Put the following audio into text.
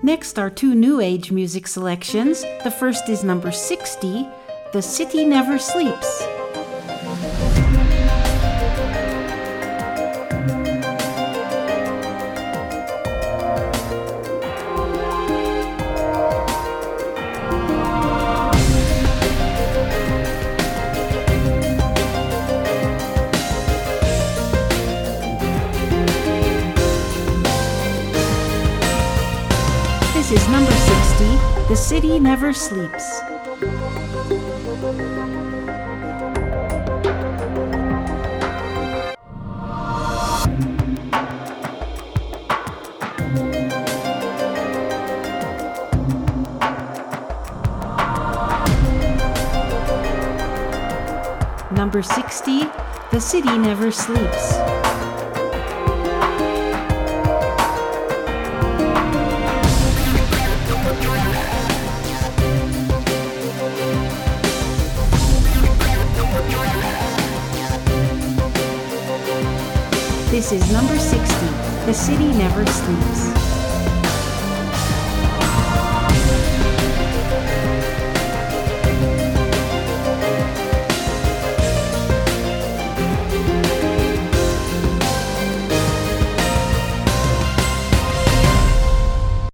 Next are two new age music selections. The first is number 60, The City Never Sleeps. This is number 60, The City Never Sleeps. Number 60, The City Never Sleeps. This is number 60, The City Never Sleeps.